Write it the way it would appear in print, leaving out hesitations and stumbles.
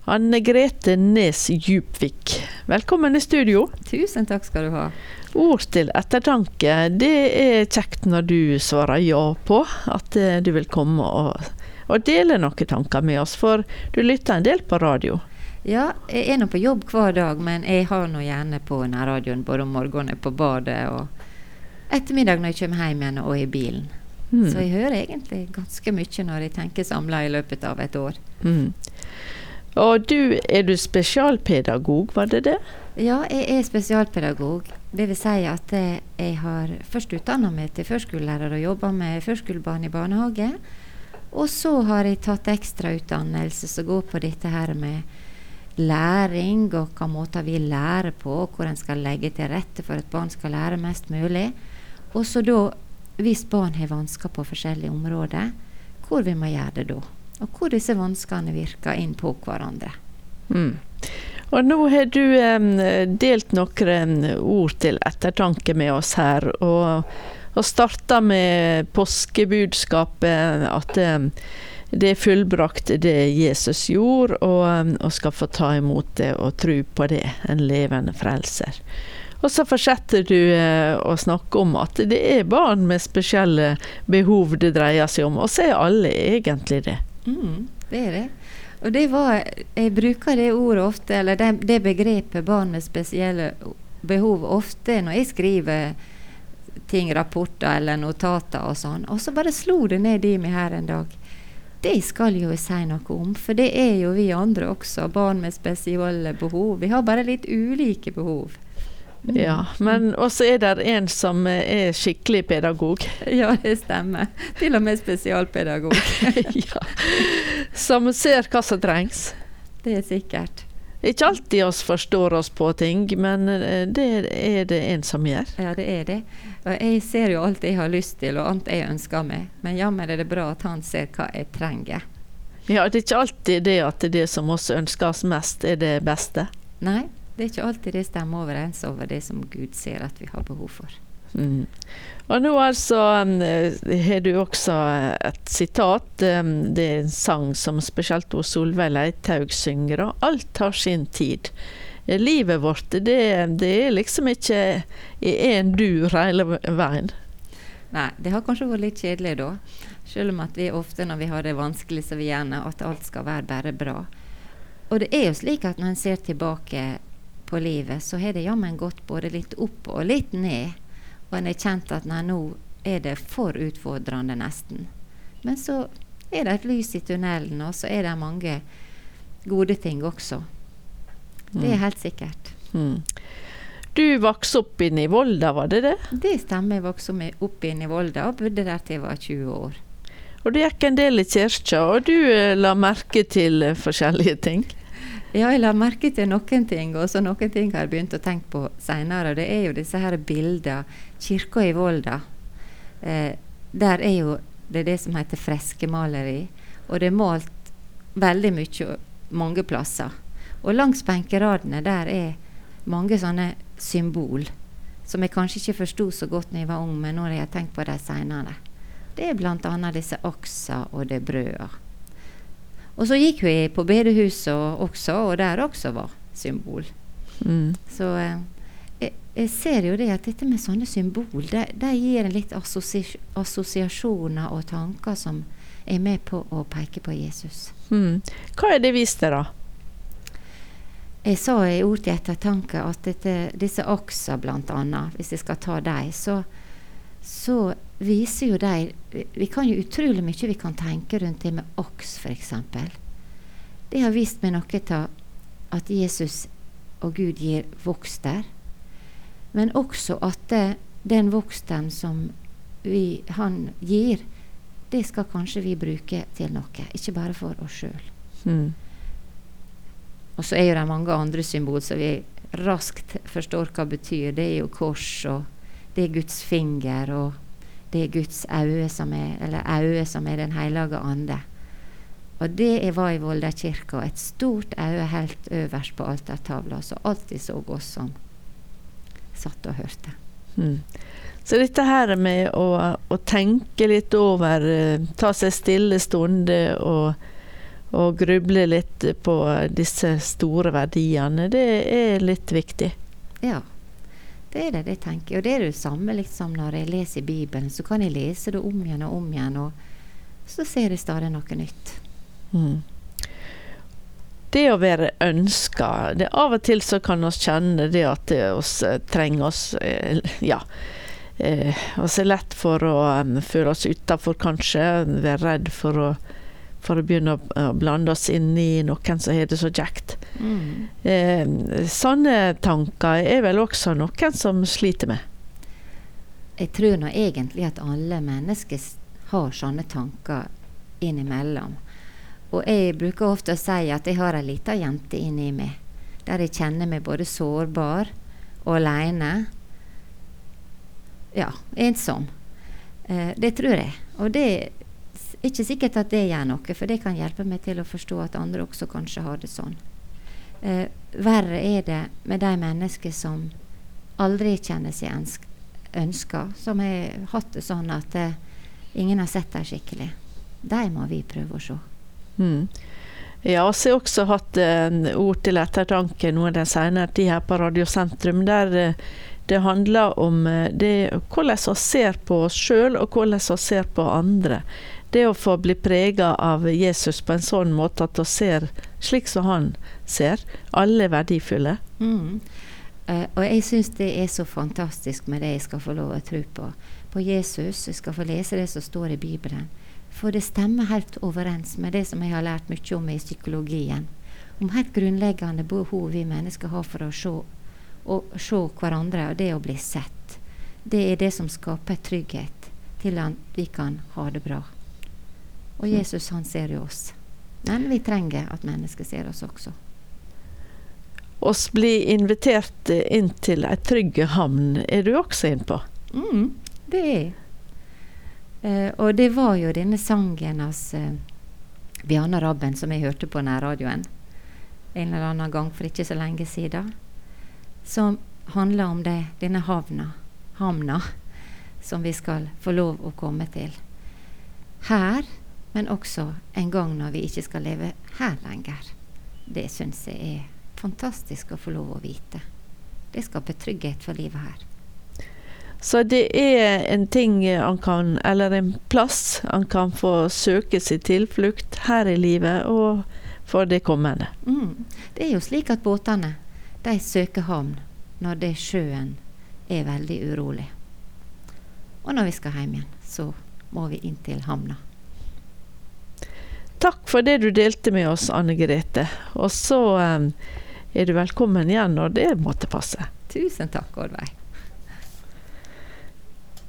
Anne Grete Næss Djupvik, velkommen i studio. Tusen takk skal du ha. Ord til ettertanke, det kjekt når du svarer ja på at du vil komme og dele noen tanker med oss, for du lytter en del på radio. Ja, jeg nå på jobb hver dag, men jeg har nå gjerne på nærradioen både om morgenen på badet og ettermiddag når jeg kommer hjem igjen og i bilen. Så jeg hører egentlig ganske mye når jeg tenker samlet i løpet av et år. Og du spesialpedagog, var det det? Ja, jeg spesialpedagog. Det vil si at jeg har først utdannet meg til førskolelærer og jobbet med førskolebarn i barnehage. Og så har jeg tatt ekstra utdannelse som går på dette her med læring og hva måter vi lærer på, og hvor en skal legge til rette for at barn skal lære mest mulig. Og så da, hvis barn har vansker på forskjellige områder, hvor vi må gjøre det da? Og hvor disse vanskene virker inn på hverandre. Og nå har du delt noen ord til ettertanke med oss her, og startet med påskebudskapet, at det fullbrakt det Jesus gjorde, og skal få ta imot det og tro på det, en levende frelser. Og så fortsetter du å snakke om at det barn med spesielle behov det dreier seg om, og så alle egentlig det. Det det. Og jeg bruker det ordet ofte, eller det begrepet barn med spesielle behov ofte når jeg skriver ting, rapporter eller notater og sånn. Og så bare slo det ned i meg her en dag. Det skal jo jeg si noe om, for det jo vi andre også, barn med spesielle behov. Vi har bare litt ulike behov. Ja, men også det en som skikkelig pedagog. Ja, det stemmer. Til og med spesialpedagog. Ja. Som ser hva som trengs. Det sikkert. Ikke alltid oss forstår oss på ting, men det det en som gjør. Ja, det det. Og jeg ser jo alt jeg har lyst til, og alt jeg ønsker meg. Men jammen det bra at han ser hva jeg trenger. Ja, det ikke alltid det at det som oss ønsker oss mest det beste. Nei. Det ikke alltid det stemmer overens over det som Gud ser at vi har behov for. Og nå altså har du også et sitat. Det en sang som spesielt hos Solveig Leithaug synger, og alt har sin tid. Livet vårt, det liksom ikke i en dur hele veien. Nei, det har kanskje vært litt kjedelig da. Selv om at vi ofte når vi har det vanskelig, så vi gjerne at alt skal være bare bra. Og det jo slik at når en ser tilbake på livet, så har det jammen gått både litt opp og litt ned. Og en har kjent at nei, nå det for utfordrende nesten. Men så det et lys i tunnelen, og så det mange gode ting også. Det helt sikkert. Du vokste opp inn i Volda, var det det? Det stemmer, jeg vokste opp inn i Volda og bodde der til jeg var 20 år. Og du gikk en del i kirka, og du la merke til forskjellige ting? Ja, jeg la merke til noen ting, og så noen ting har jeg begynt å tenke på senere. Det jo disse her bilder, kirka i Volda. Der jo det som heter freskemaleri, og det malt veldig mye, mange plasser. Og langs benkeradene der mange sånne symbol, som jeg kanskje ikke forstod så godt når jeg var ung, men når jeg har tenkt på det senere. Det blant annet disse akser og det brødet. Og så gikk vi på bedehuset også, og der også var symbol. Så jeg ser jo det at dette med sånne symbol, det gir en litt assosiasjoner og tanker som med på å peke på Jesus. Hva det viste da? Jeg sa i ord til ettertanke at disse akser blant annet, hvis jeg skal ta dem, så viser jo vi kan jo utrolig mye vi kan tenke rundt det med aks for eksempel. Det har vist meg noe til at Jesus og Gud gir vokster, men også at den voksten som han gir, det skal kanskje vi bruke til noe, ikke bare for oss selv. Og så jo det mange andre symbol som vi raskt forstår hva betyr. Det jo kors, og det Guds finger, og det Guds øye som den hellige ande. Og det var i Volda kirke, et stort øye helt øverst på altertavla, så alltid så oss som satt og hørte. Så dette her med å tenke litt over, ta seg stille stunder og og gruble litt på disse store verdiene, det er litt viktig. Ja, det er det tenker jeg. Og det er det samme liksom når jeg leser i Bibelen, så kan jeg lese det om igjen, og så ser jeg stadig noe nytt. Det å være ønsket, det av og til så kan vi kjenne det at oss trenger oss, oss er lett for å føle oss utenfor kanskje, være redd for å begynne å blande oss inn i noen som har det så kjekt. Sånne tanker er vel også noen som sliter med. Jeg tror nå egentlig at alle mennesker har sånne tanker innimellom. Og jeg bruker ofte å si at jeg har en liten jente inni meg, der jeg kjenner meg både sårbar og alene. Ja, ensom. Det tror jeg. Og det er ikke sikkert at det gjør noe, for det kan hjelpe meg til å forstå at andre også kanskje har det sånn. Verre er det med de mennesker som aldri kjenner seg ønsket, som har hatt det sånn at ingen har sett dem skikkelig. De må vi prøve å se. Ja, og så har jeg også hatt ord til ettertanke noe den senere tid her på Radio Sentrum, der det handler om hvordan vi ser på oss selv og hvordan vi ser på andre. Det å få bli preget av Jesus på en sånn måte at vi ser slik som han ser, alle verdifulle. Og jeg synes det er så fantastisk med det jeg skal få lov å tro på Jesus. Jeg skal få lese det som står i Bibelen. For det stemmer helt overens med det som jeg har lært mye om i psykologien. Om helt grunnleggende behov vi mennesker har for å se hverandre, og det å bli sett. Det er det som skaper trygghet til at vi kan ha det bra. Og Jesus, han ser jo oss. Men vi trenger at mennesker ser oss også. Oss blir invitert inn til en trygg havn. Er du også inn på? Det er. Og det var jo denne sangen av Bjarne Rabben som jeg hørte på nærradioen en eller annen gang for ikke så lenge siden, som handler om denne havna som vi skal få lov å komme til her, men også en gang når vi ikke skal leve her lenger. Det synes jeg er fantastisk å få lov å vite. Det skaper trygghet for livet her. Så det er en ting eller en plass han kan få søke sin tilflukt her i livet og for det kommende. Det er jo slik at båtene, de søker havn når det sjøen er veldig urolig. Og når vi skal hjem igjen, så må vi inn til havna. Takk for det du delte med oss, Anne Grete. Og så er du velkommen igjen når det måtte passe. Tusen takk, Oddveig.